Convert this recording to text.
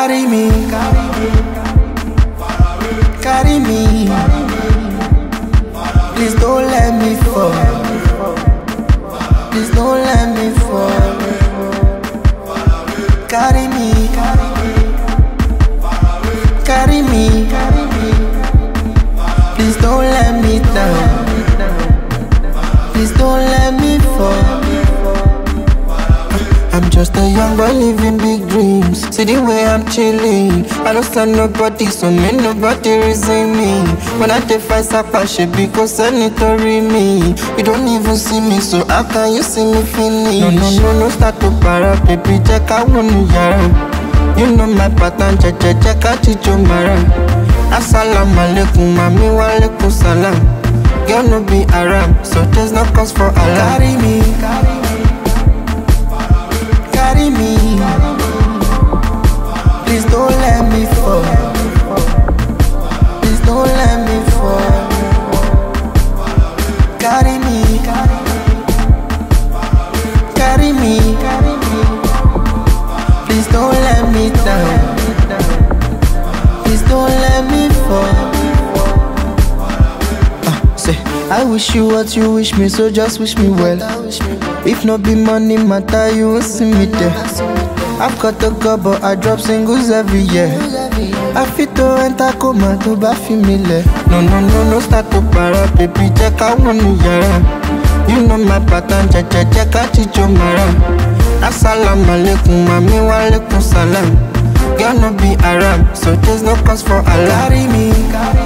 Carry me, carry me. Please don't let me fall. Please don't let me fall. Carry me, carry me. Please don't let me down. Please don't let me fall. I'm just a young boy living big dreams. See the way I'm chilling. I don't stand nobody, so make nobody reason me. When I fight Sapache because sanitary me. You don't even see me, so how can you see me finish? No, start to para, baby, check out one yara. You know my pattern, check out Chicho Mara. Assalamu alaikum, mami wa alaikum salam. Girl no be Arab, so there's no cause for alarm. Carry me, carry me. Please don't let me fall. Please don't let me fall. Carry me, carry me. Please don't let me down. Please don't let me fall. Say, I wish you what you wish me, so just wish me well. If no be money matter, you won't see me there. I've got a girl, but I drop singles every year. I fit to enter coma to buy familiar. No, start to para, baby, check out one yara. You know my pattern, check out Chicho Mara. Assalamu alaikum, mami wa alaikum salam. Girl no be Arab, so there's no cause for alarm. Carry me,